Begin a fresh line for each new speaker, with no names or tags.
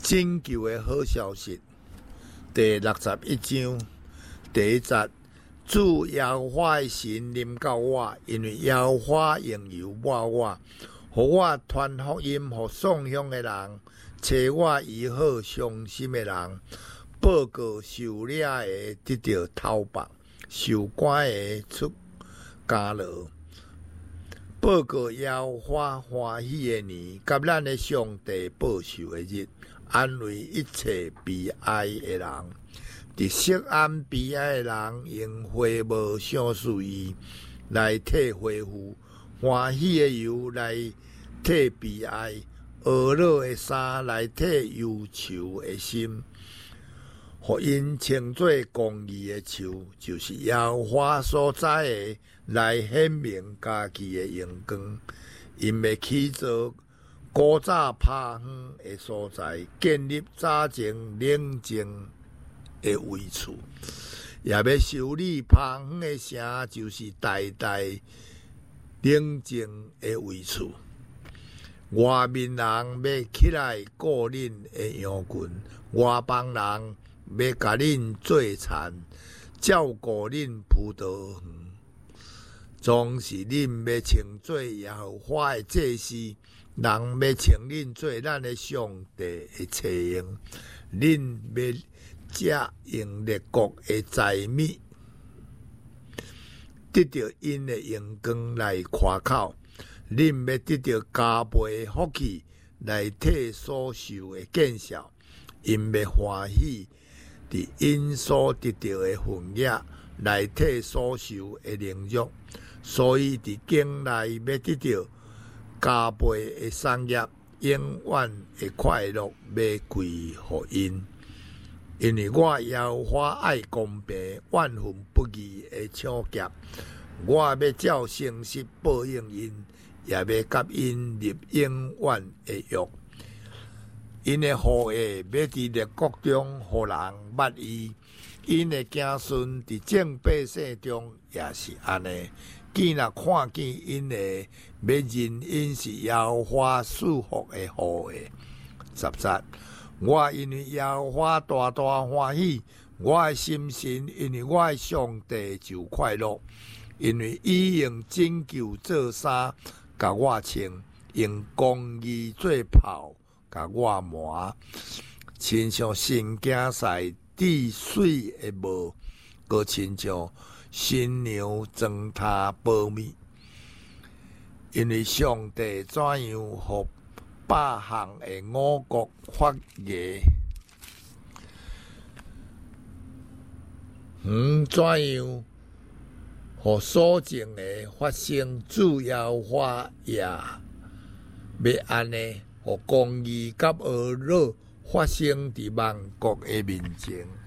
拯救的好消息，第61章第1节。主耶和华的神临到我，因为耶和华用油抹我，互我传福音予丧乡的人，找我医好伤心的人，报告受掠的得到讨白，受关的出家牢，报告耶和华欢喜的年，甲咱的上帝报仇的日，安慰一切悲哀的人。伫色暗悲哀的人，用花无相似伊来替恢复，欢喜的油来替悲哀，懊恼的衫来替忧愁的心，互因称作公义的树，就是耶和华所在的，来显明家己的荣光。因要起造古早趴远的所在，建立早前冷静的位处，也要修理趴远的城，就是代代冷静的位处。外面人要起来顾恁的羊群，外邦人要甲恁做田，照顾恁葡萄园，总是恁要称做耶和华的祭司，人要称恁做咱的上帝的妻用，恁要借用列国的财物，得到因的荣光来夸口。恁要得到加倍的福气，来替所受的见效。因要欢喜伫因所得到的份额，来替所受的荣辱。所以伫境内要得到加倍的产业，永远的快乐要归予因。因为我耶和华爱公平，万分不义的抢劫，我要照诚实报应因，也要甲因立永远的约。因的后裔要伫列国中，互人捌伊；因的子孙伫众百姓中，也是安尼。见若看见因的，要认因是耶和华赐福的后裔。10节。我因为耶和华大大欢喜，我的心神因为我的上帝就快乐，因为伊用拯救做衫，甲我穿，用公义做袍，甲我磨，亲像神竞赛滴水的毛，搁亲像新娘装他保密。因为上帝怎样互百项的五国发言，怎样互所种的发生，主耶和华也要安尼，互公义甲恶恼发生伫万国的面前。